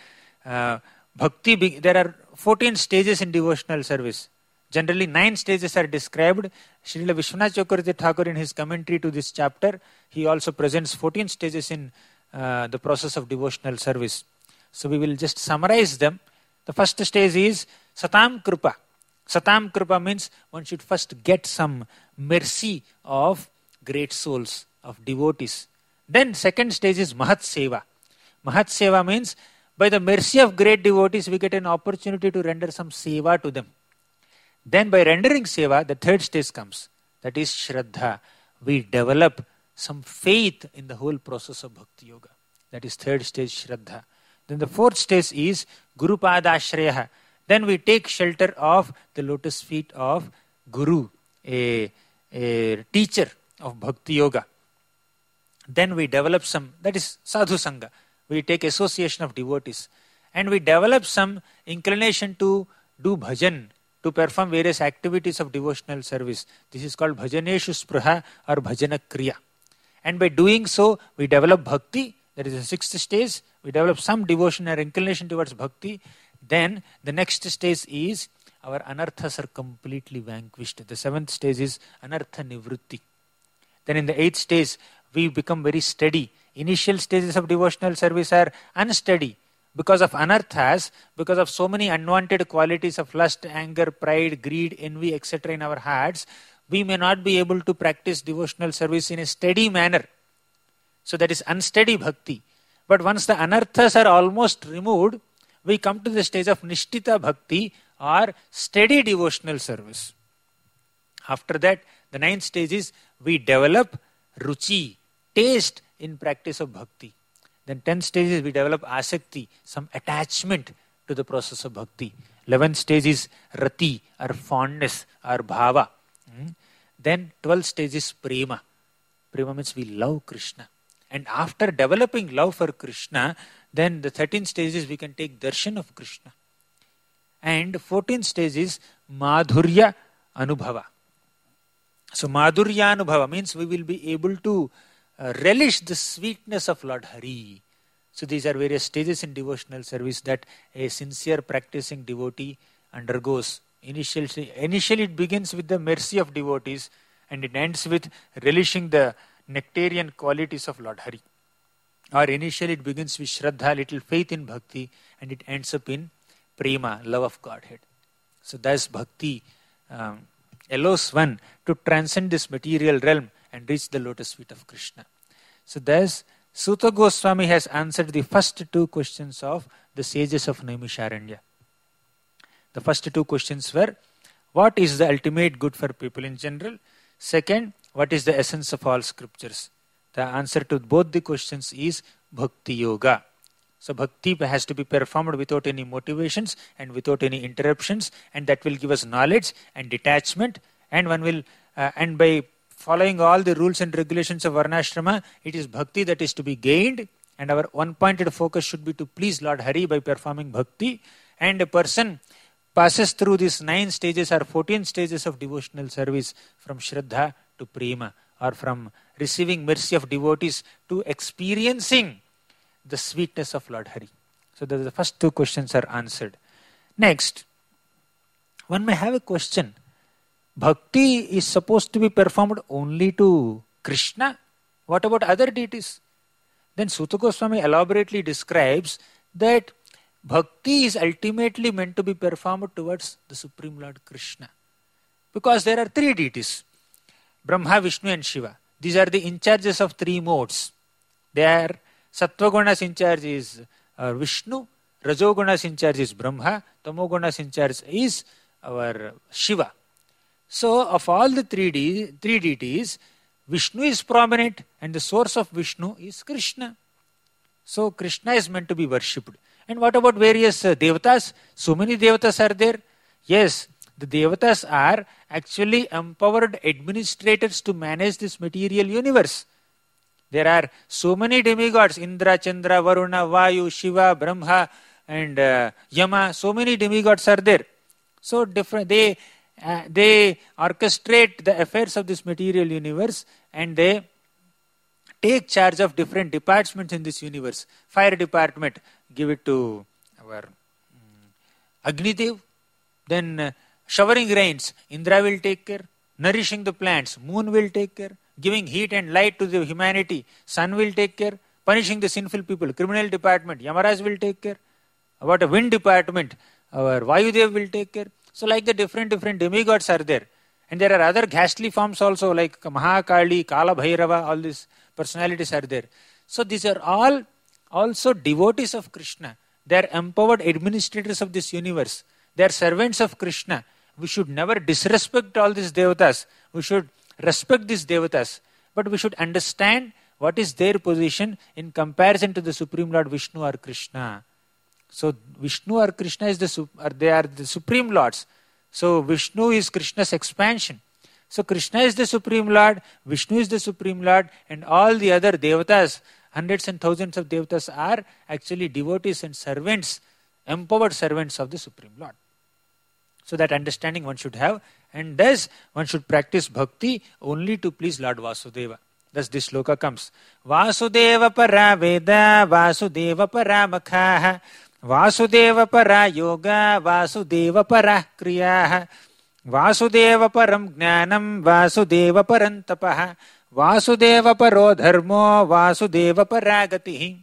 there are 14 stages in devotional service. Generally 9 stages are described. Srila Vishwanath Chakravarti Thakur, in his commentary to this chapter, he also presents 14 stages in the process of devotional service. So we will just summarize them. The first stage is Satam Kripa. Satam Kripa means one should first get some mercy of great souls, of devotees. Then second stage is Mahat Seva. Mahat Seva means by the mercy of great devotees we get an opportunity to render some seva to them. Then by rendering seva, the third stage comes. That is Shraddha. We develop some faith in the whole process of Bhakti Yoga. That is third stage, Shraddha. Then the fourth stage is Guru Padashrayaha. Then we take shelter of the lotus feet of Guru, a teacher of Bhakti Yoga. Then we develop some, that is Sadhu Sangha. We take association of devotees. And we develop some inclination to do bhajan, to perform various activities of devotional service. This is called Bhajaneshu Spruha or Bhajana Kriya. And by doing so, we develop bhakti. That is the sixth stage. We develop some devotion or inclination towards bhakti. Then the next stage is our anarthas are completely vanquished. The seventh stage is anartha nivrutti. Then in the 8th stage, we become very steady. Initial stages of devotional service are unsteady because of anarthas, because of so many unwanted qualities of lust, anger, pride, greed, envy, etc. in our hearts. We may not be able to practice devotional service in a steady manner. So that is unsteady bhakti. But once the anarthas are almost removed, we come to the stage of nishtita bhakti or steady devotional service. After that, the 9th stage is we develop ruchi, taste in practice of bhakti. Then 10th stage is we develop asakti, some attachment to the process of bhakti. 11th stage is rati or fondness or bhava. Then 12th stage is prema. Prema means we love Krishna. And after developing love for Krishna, then the 13th stage is we can take darshan of Krishna. And 14th stage is madhurya anubhava. So madhurya anubhava means we will be able to relish the sweetness of Lord Hari. So these are various stages in devotional service that a sincere practicing devotee undergoes. Initially it begins with the mercy of devotees and it ends with relishing the nectarian qualities of Lord Hari. Or initially it begins with Shraddha, little faith in Bhakti, and it ends up in Prema, love of Godhead. So thus Bhakti allows one to transcend this material realm and reach the lotus feet of Krishna. So thus Suta Goswami has answered the first 2 questions of the sages of Naimisharanya. The first 2 questions were, what is the ultimate good for people in general? Second, what is the essence of all scriptures? The answer to both the questions is Bhakti Yoga. So Bhakti has to be performed without any motivations and without any interruptions, and that will give us knowledge and detachment, and one will, and by following all the rules and regulations of Varnashrama, it is Bhakti that is to be gained, and our one-pointed focus should be to please Lord Hari by performing Bhakti, and a person passes through these 9 stages or 14 stages of devotional service from Shraddha to Prema, or from receiving mercy of devotees to experiencing the sweetness of Lord Hari. So the first 2 questions are answered. Next, one may have a question. Bhakti is supposed to be performed only to Krishna? What about other deities? Then Suta Goswami elaborately describes that bhakti is ultimately meant to be performed towards the Supreme Lord Krishna. Because there are three deities, Brahma, Vishnu and Shiva. These are the in charges of three modes. They are Sattvagunas in charge is Vishnu, Rajogunas in charge is Brahma, Tamogunas in charge is our Shiva. So of all the three deities, Vishnu is prominent and the source of Vishnu is Krishna. So Krishna is meant to be worshipped. And what about various devatas? So many devatas are there. Yes, the devatas are actually empowered administrators to manage this material universe. There are so many demigods, Indra, Chandra, Varuna, Vayu, Shiva, Brahma and Yama. So many demigods are there. So different. They orchestrate the affairs of this material universe and they take charge of different departments in this universe. Fire department, give it to our Agnidev. Then showering rains, Indra will take care. Nourishing the plants, moon will take care. Giving heat and light to the humanity, sun will take care. Punishing the sinful people, criminal department, Yamaraj will take care. About a wind department, our Vayudev will take care. So like the different demigods are there. And there are other ghastly forms also like Mahakali, Kala Bhairava, all these personalities are there. So these are all also devotees of Krishna. They are empowered administrators of this universe. They are servants of Krishna. We should never disrespect all these devatas. We should respect these devatas. But we should understand what is their position in comparison to the Supreme Lord Vishnu or Krishna. So Vishnu or Krishna they are the Supreme Lords. So Vishnu is Krishna's expansion. So Krishna is the Supreme Lord, Vishnu is the Supreme Lord, and all the other devatas, hundreds and thousands of devatas are actually devotees and servants, empowered servants of the Supreme Lord. So that understanding one should have, and thus one should practice bhakti only to please Lord Vasudeva. Thus this sloka comes. Vasudeva para veda, Vasudeva para makhaha, Vasudeva para yoga, Vasudeva para kriyaha, Vasudeva param jnanam, Vasudeva param tapaha, Vasudeva paro dharmo, Vasudeva paragatihi.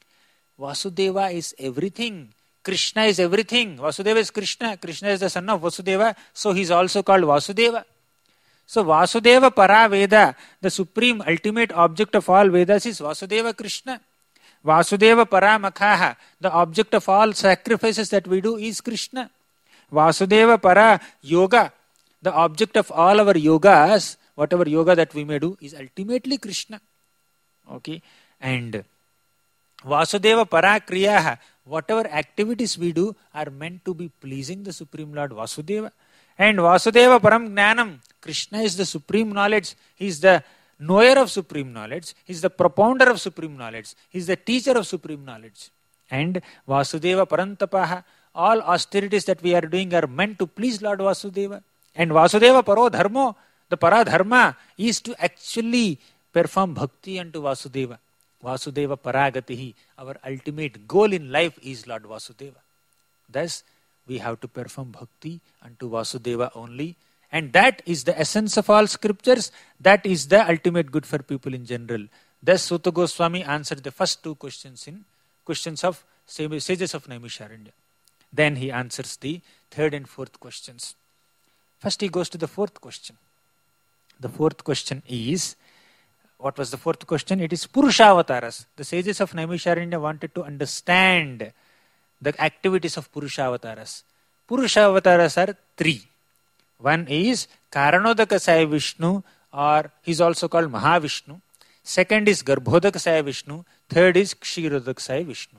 Vasudeva is everything. Krishna is everything. Vasudeva is Krishna. Krishna is the son of Vasudeva. So he is also called Vasudeva. So Vasudeva para Veda, the supreme ultimate object of all Vedas is Vasudeva Krishna. Vasudeva para Makhaha, the object of all sacrifices that we do is Krishna. Vasudeva para Yoga, the object of all our yogas, whatever yoga that we may do is ultimately Krishna. Okay. And Vasudeva para Kriyaha, whatever activities we do are meant to be pleasing the Supreme Lord Vasudeva. And Vasudeva Param Jnanam, Krishna is the supreme knowledge. He is the knower of supreme knowledge. He is the propounder of supreme knowledge. He is the teacher of supreme knowledge. And Vasudeva Parantapaha, all austerities that we are doing are meant to please Lord Vasudeva. And Vasudeva Paro Dharmo, the Paradharma is to actually perform bhakti unto Vasudeva. Vasudeva Paragatihi, our ultimate goal in life is Lord Vasudeva. Thus, we have to perform bhakti unto Vasudeva only. And that is the essence of all scriptures. That is the ultimate good for people in general. Thus, Suta Goswami answered the first two questions in questions of sages of Naimisharanya. Then he answers the third and fourth questions. First he goes to the fourth question. The fourth question is, what was the fourth question? It is Purushavatas. The sages of Naimisharanya wanted to understand the activities of Purushavatas. Purushavatas are three. One is Karanodakasaya Vishnu, or he is also called Mahavishnu. Second is Garbhodakasaya Vishnu. Third is Kshirodakasaya Vishnu.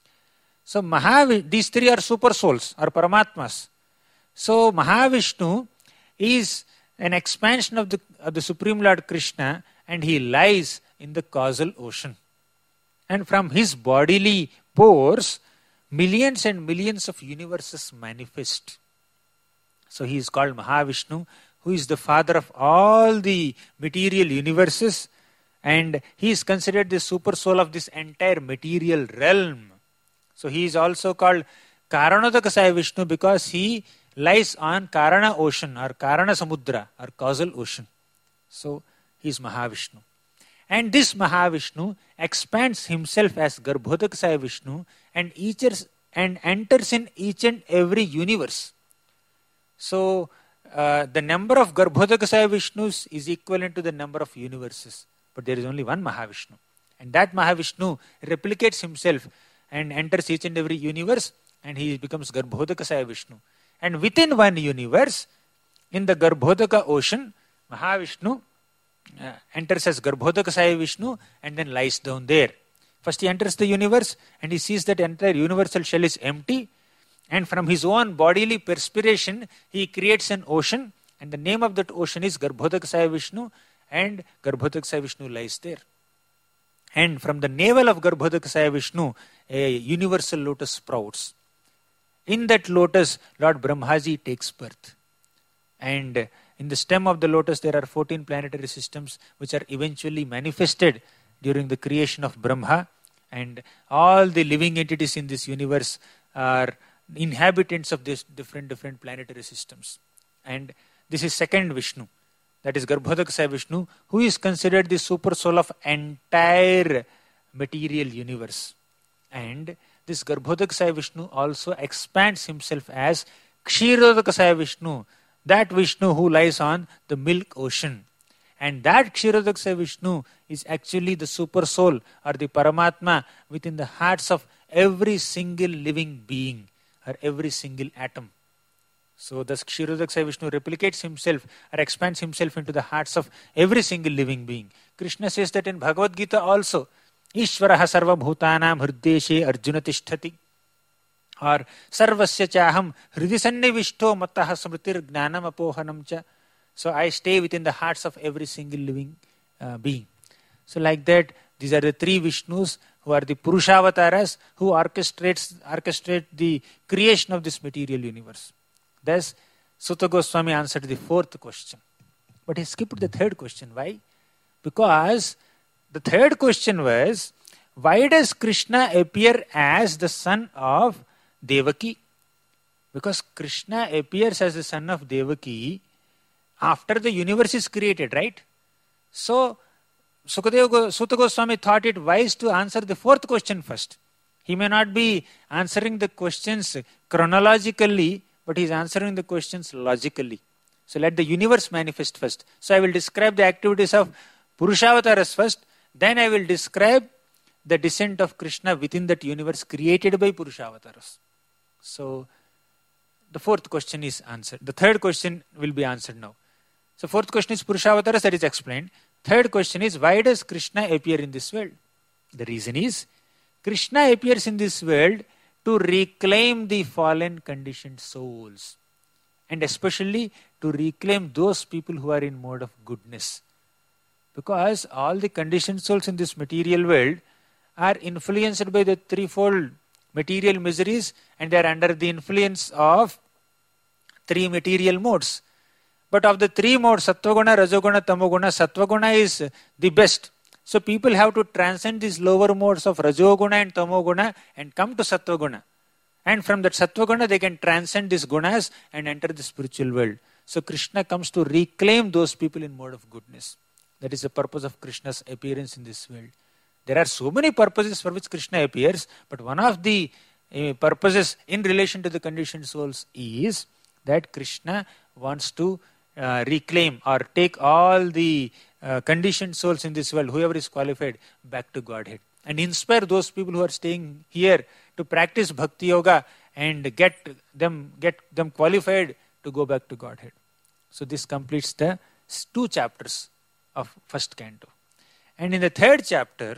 So these three are super souls or Paramatmas. So Mahavishnu is an expansion of the Supreme Lord Krishna, and he lies in the causal ocean. And from his bodily pores, millions and millions of universes manifest. So he is called Mahavishnu, who is the father of all the material universes, and he is considered the super soul of this entire material realm. So he is also called Karanodakasaya Vishnu because he lies on Karana ocean or Karana Samudra or causal ocean. So he is Mahavishnu. And this Mahavishnu expands himself as Garbhodakasaya Vishnu and enters in each and every universe. So, the number of Garbhodakasaya Vishnus is equivalent to the number of universes. But there is only one Mahavishnu. And that Mahavishnu replicates himself and enters each and every universe, and he becomes Garbhodakasaya Vishnu. And within one universe, in the Garbhodaka ocean, Mahavishnu enters as Garbhodakasaya Vishnu and then lies down there. First he enters the universe and he sees that entire universal shell is empty, and from his own bodily perspiration he creates an ocean, and the name of that ocean is Garbhodakasaya Vishnu, and Garbhodakasaya Vishnu lies there. And from the navel of Garbhodakasaya Vishnu, a universal lotus sprouts. In that lotus, Lord Brahmaji takes birth. And in the stem of the lotus, there are 14 planetary systems which are eventually manifested during the creation of Brahma. And all the living entities in this universe are inhabitants of these different planetary systems. And this is second Vishnu. That is Garbhodakasaya Vishnu, who is considered the super soul of entire material universe. And this Garbhodakasaya Vishnu also expands himself as Kshirodakasaya Vishnu, that Vishnu who lies on the milk ocean. And that Kshirodakasaya Vishnu is actually the super soul or the Paramatma within the hearts of every single living being or every single atom. So thus Kshirodakasaya Vishnu replicates himself or expands himself into the hearts of every single living being. Krishna says that in Bhagavad Gita also, Ishvaraha sarva bhutanam hriddeshe arjuna tishtati, or sarvasya chaham hridisannivishto mataha smritir gnanam apohanam cha. So I stay within the hearts of every single living being. So like that, these are the three Vishnus who are the Purushavataras who orchestrate the creation of this material universe. Thus, Sutta Goswami answered the fourth question. But he skipped the third question. Why? Because the third question was, why does Krishna appear as the son of Devaki? Because Krishna appears as the son of Devaki after the universe is created, right? So, Sutta Goswami thought it wise to answer the fourth question first. He may not be answering the questions chronologically, but he is answering the questions logically. So let the universe manifest first. So I will describe the activities of Purushavasaras first, then I will describe the descent of Krishna within that universe created by Purushavasaras. So the fourth question is answered. The third question will be answered now. So fourth question is Purushavasaras, that is explained. Third question is, why does Krishna appear in this world? The reason is, Krishna appears in this world to reclaim the fallen conditioned souls, and especially to reclaim those people who are in mode of goodness. Because all the conditioned souls in this material world are influenced by the threefold material miseries, and they are under the influence of three material modes. But of the three modes, Sattvaguna, Rajoguna, Tamoguna, Sattvaguna is the best. So people have to transcend these lower modes of Rajoguna and Tamoguna and come to Sattvaguna. And from that Sattvaguna, they can transcend these gunas and enter the spiritual world. So Krishna comes to reclaim those people in mode of goodness. That is the purpose of Krishna's appearance in this world. There are so many purposes for which Krishna appears, but one of the purposes in relation to the conditioned souls is that Krishna wants to reclaim or take all the conditioned souls in this world, whoever is qualified, back to Godhead. And inspire those people who are staying here to practice Bhakti Yoga and get them qualified to go back to Godhead. So this completes the 2 chapters of first canto. And in the third chapter,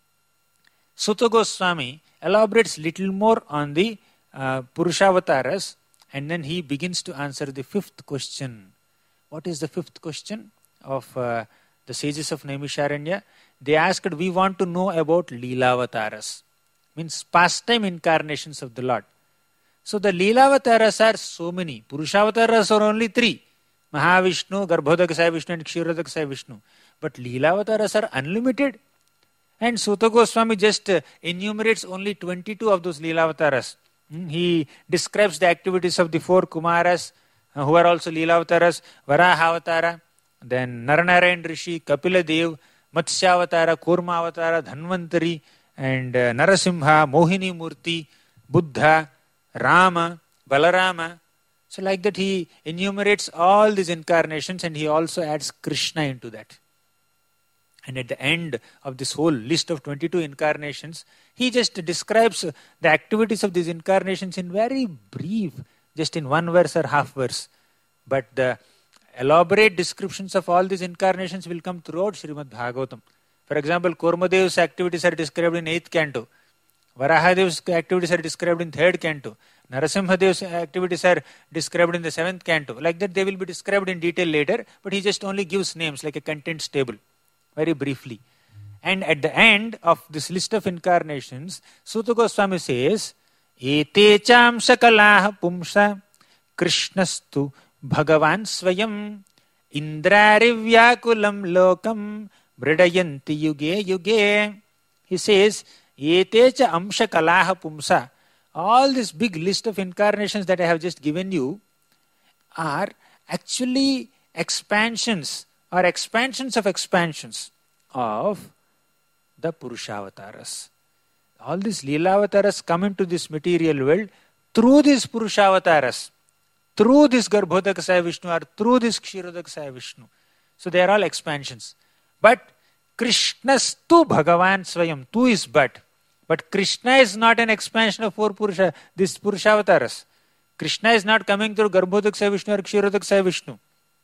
Sutta Goswami elaborates little more on the Purushavasaras, and then he begins to answer the 5th question. What is the 5th question of the sages of Naimisharanya? They asked, we want to know about Leelavataras, means pastime incarnations of the Lord. So the Leelavataras are so many. Purushavasaras are only 3. Mahavishnu, Garbhodakasaya Vishnu and Kshirodakasaya Vishnu. But Leelavataras are unlimited. And Sutta Goswami just enumerates only 22 of those Leelavataras. He describes the activities of the 4 Kumaras, who are also Leelavataras, Varahavatara, then Naranarayan Rishi, Kapila Dev, Matsyavatara, Kurmavatara, Dhanvantari, and Narasimha, Mohini Murti, Buddha, Rama, Balarama. So like that he enumerates all these incarnations and he also adds Krishna into that. And at the end of this whole list of 22 incarnations, he just describes the activities of these incarnations in very brief, just in one verse or half verse. But the elaborate descriptions of all these incarnations will come throughout Srimad Bhagavatam. For example, Kurmadev's activities are described in 8th canto. Varahadev's activities are described in 3rd canto. Narasimhadev's activities are described in the 7th canto. Like that they will be described in detail later, but he just only gives names like a contents table, very briefly. And at the end of this list of incarnations, Suta Goswami says, Ete cham sakalaha pumsa Krishnastu Bhagavan Swayam Indrarivyakulam lokam Bridayanti yuge yuge. He says, Ete cha amsha kalaha pumsa. All this big list of incarnations that I have just given you are actually expansions or expansions of expansions of the Purushavatas. All these Leelavataras come into this material world through these Purushavatas, through this Garbhodakasaya Vishnu or through this Kshirodakasaya Vishnu. So they are all expansions. But Krishnastu Bhagavan Swayam, tu is but. But Krishna is not an expansion of these Purushavatas. Krishna is not coming through Garbhodakasaya Vishnu or Kshirodakasaya Vishnu.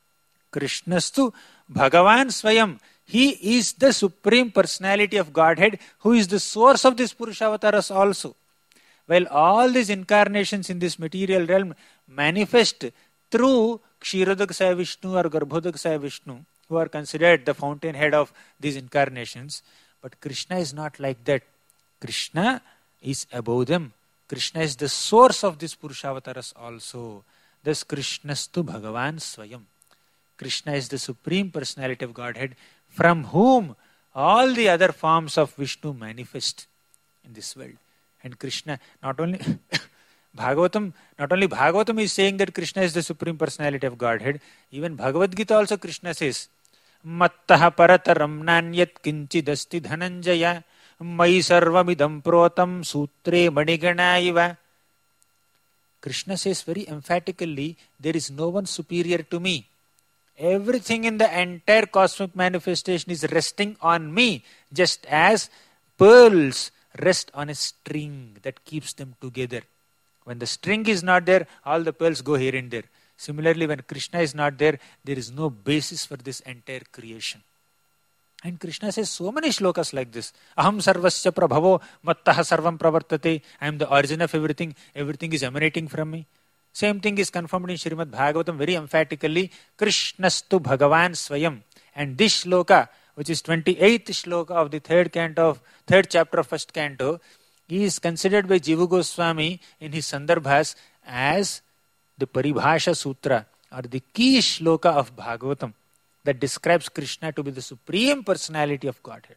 Krishnastu Bhagavan Swayam. He is the Supreme Personality of Godhead who is the source of these Purushavatas also. While all these incarnations in this material realm manifest through Kshirodakasaya Vishnu or Garbhodakasaya Vishnu, who are considered the fountainhead of these incarnations, but Krishna is not like that. Krishna is above them. Krishna is the source of these Purushavatas also. Thus Krishnastu Bhagavan Swayam. Krishna is the Supreme Personality of Godhead from whom all the other forms of Vishnu manifest in this world. And Krishna, not only Bhagavatam is saying that Krishna is the Supreme Personality of Godhead, even Bhagavad Gita also Krishna says, Mattaha parataram nanyat kinchidasti dhananjaya mai sarvamidam protam sutre maniganaiva. Krishna says very emphatically, there is no one superior to me. Everything in the entire cosmic manifestation is resting on me, just as pearls rest on a string that keeps them together. When the string is not there, all the pearls go here and there. Similarly, when Krishna is not there, there is no basis for this entire creation. And Krishna says so many shlokas like this. Aham sarvasya prabhavo mattaha sarvam pravartate. I am the origin of everything. Everything is emanating from me. Same thing is confirmed in Srimad Bhagavatam very emphatically. Krishnastu Bhagavan Swayam. And this shloka, which is 28th shloka of the third chapter of 1st canto, is considered by Jiva Goswami in his Sandarbhas as the Paribhasha Sutra or the key shloka of Bhagavatam that describes Krishna to be the Supreme Personality of Godhead.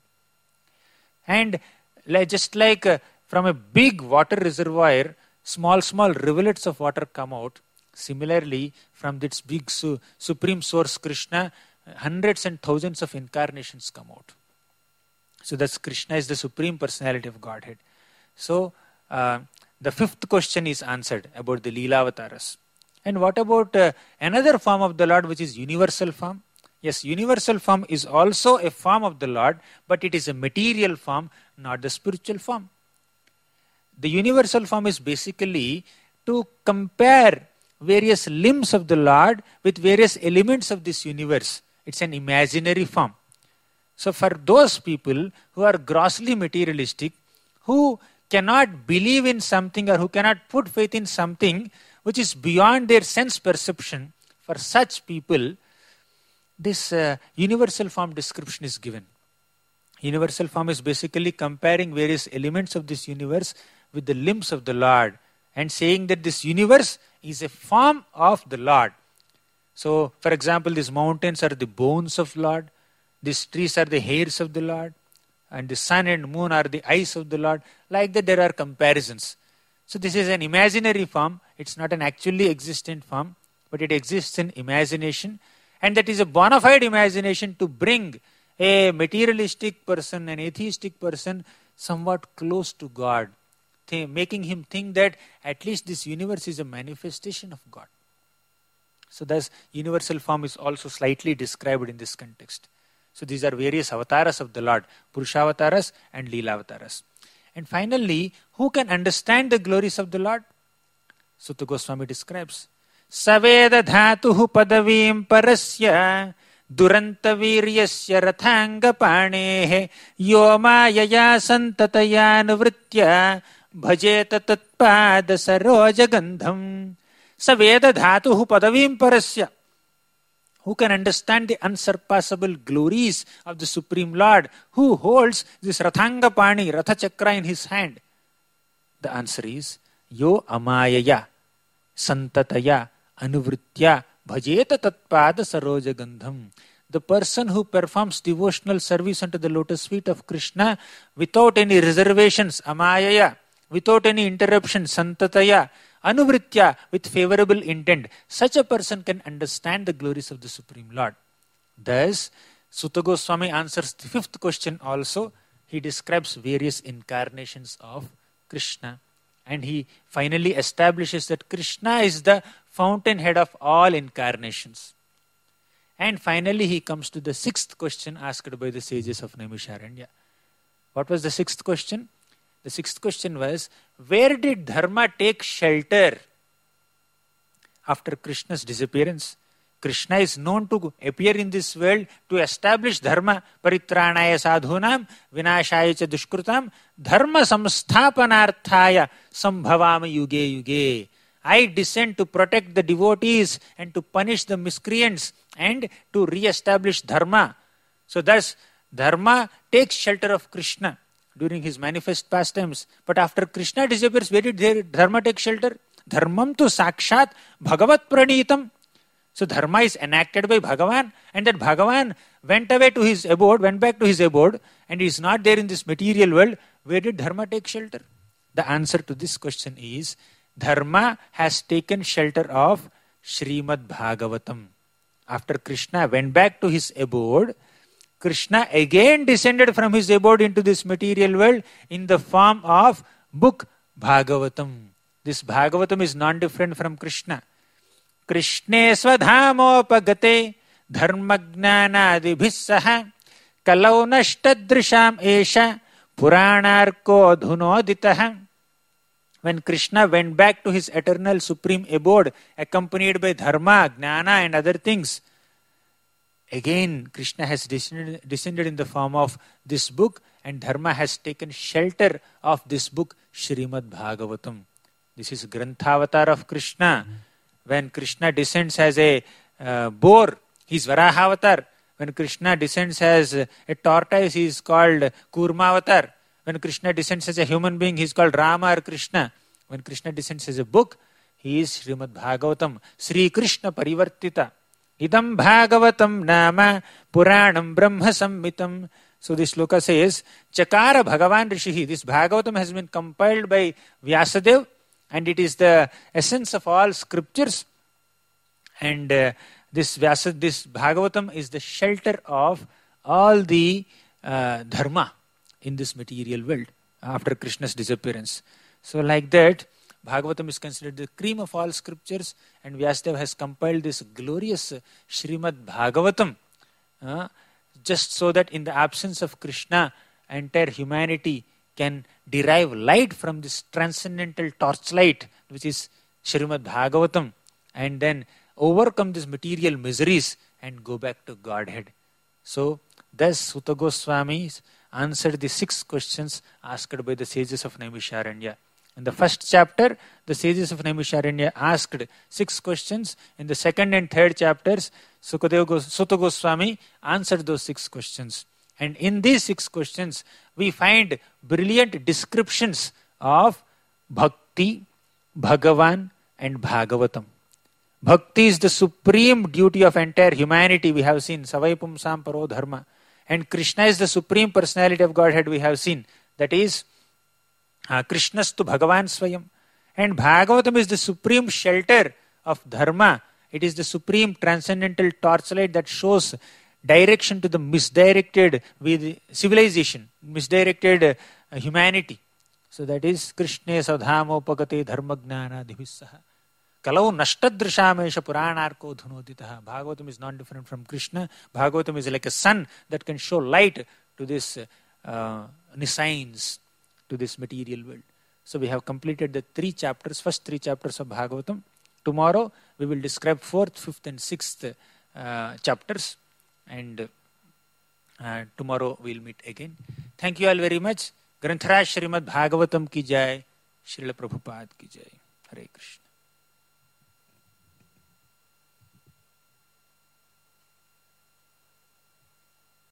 And just like from a big water reservoir, small rivulets of water come out. Similarly, from this big Supreme Source Krishna, hundreds and thousands of incarnations come out. So thus Krishna is the Supreme Personality of Godhead. So the fifth question is answered about the Leelavataras. And what about another form of the Lord, which is universal form? Yes, universal form is also a form of the Lord, but it is a material form, not the spiritual form. The universal form is basically to compare various limbs of the Lord with various elements of this universe. It's an imaginary form. So for those people who are grossly materialistic, who cannot believe in something or who cannot put faith in something which is beyond their sense perception, for such people, this universal form description is given. Universal form is basically comparing various elements of this universe with the limbs of the Lord and saying that this universe is a form of the Lord. So, for example, these mountains are the bones of the Lord, these trees are the hairs of the Lord, and the sun and moon are the eyes of the Lord. Like that, there are comparisons. So, this is an imaginary form. It's not an actually existent form, but it exists in imagination. And that is a bona fide imagination to bring a materialistic person, an atheistic person, somewhat close to God, making him think that at least this universe is a manifestation of God. So thus, universal form is also slightly described in this context. So these are various avatars of the Lord, Purushavatas and Leela-avataras. And finally, who can understand the glories of the Lord? Sutta Goswami describes, Saveda dhatuhu padavim parasya duranta viryasya rathanga panehe yomayaya santataya nuvritya bhajeta tatpada saroja gandham. Saveda dhatuhu padavim parasya. Who can understand the unsurpassable glories of the Supreme Lord, who holds this Rathanga Pani, Ratha Chakra in his hand? The answer is, Yo amayaya, santataya, anuvritya, bhajeta tatpada saroja gandham. The person who performs devotional service unto the lotus feet of Krishna without any reservations, amayaya, without any interruption, santataya, anuvritya, with favorable intent, such a person can understand the glories of the Supreme Lord. Thus, Sutta Goswami answers the fifth question also. He describes various incarnations of Krishna. And he finally establishes that Krishna is the fountainhead of all incarnations. And finally, he comes to the sixth question asked by the sages of Naimisharanya. What was the sixth question? The sixth question was, where did Dharma take shelter after Krishna's disappearance? Krishna is known to appear in this world to establish Dharma, paritranaya sadhunam, vinashaya cha dushkrutam, dharma samsthapanarthaya sambhavama yuge yuge. I descend to protect the devotees and to punish the miscreants and to re-establish Dharma. So thus, Dharma takes shelter of Krishna during his manifest pastimes. But after Krishna disappears, where did Dharma take shelter? Dharmam tu sakshat bhagavat pranitam. So Dharma is enacted by Bhagavan, and that Bhagavan went back to his abode, and is not there in this material world. Where did Dharma take shelter? The answer to this question is, Dharma has taken shelter of Srimad Bhagavatam. After Krishna went back to his abode, Krishna again descended from his abode into this material world in the form of book Bhagavatam. This Bhagavatam is non-different from Krishna. Krishne svadhamopagate dharmagnanadibhissaha kalau nashtadrisham esha puranarko dhunoditaha. When Krishna went back to his eternal supreme abode, accompanied by dharma, gnana and other things, again Krishna has descended in the form of this book, and Dharma has taken shelter of this book, Srimad Bhagavatam. This is Grantha-avatar of Krishna. When Krishna descends as a boar, he is Varaha-avatar. When Krishna descends as a tortoise, he is called Kurma-avatar. When Krishna descends as a human being, he is called Rama or Krishna. When Krishna descends as a book, he is Srimad Bhagavatam, Sri Krishna Parivartita. Idam Bhagavatam Nama Puranam Brahma Sammitam. So this sloka says, Chakara Bhagavan Rishihi. This Bhagavatam has been compiled by Vyasadeva, and it is the essence of all scriptures. And this Bhagavatam is the shelter of all the dharma in this material world after Krishna's disappearance. So like that, Bhagavatam is considered the cream of all scriptures, and Vyasadeva has compiled this glorious Srimad Bhagavatam just so that in the absence of Krishna, entire humanity can derive light from this transcendental torchlight, which is Srimad Bhagavatam, and then overcome these material miseries and go back to Godhead. So, thus Sutta Goswami answered the 6 questions asked by the sages of Naimisharanya. In the first chapter, the sages of Naimisharanya asked 6 questions. In the second and third chapters, Sutta Goswami answered those 6 questions. And in these 6 questions, we find brilliant descriptions of Bhakti, Bhagavan and Bhagavatam. Bhakti is the supreme duty of entire humanity. We have seen Savai Pumsam Paro Dharma. And Krishna is the supreme personality of Godhead. We have seen. That is Krishnastu Bhagavan Swayam. And Bhagavatam is the supreme shelter of Dharma. It is the supreme transcendental torchlight that shows direction to the misdirected with civilization, misdirected humanity. So that is Krishne sadhamopagate dharmagnana divissaha. Kalau nashtadrishamesha puranarko dhunoditaha. Bhagavatam is not different from Krishna. Bhagavatam is like a sun that can show light to this nescience, to this material world. So we have completed the first three chapters of Bhagavatam. Tomorrow we will describe 4th, 5th and 6th chapters, and tomorrow we will meet again. Thank you all very much. Granthara Srimad Bhagavatam ki jai, Srila Prabhupada ki jai. Hare Krishna.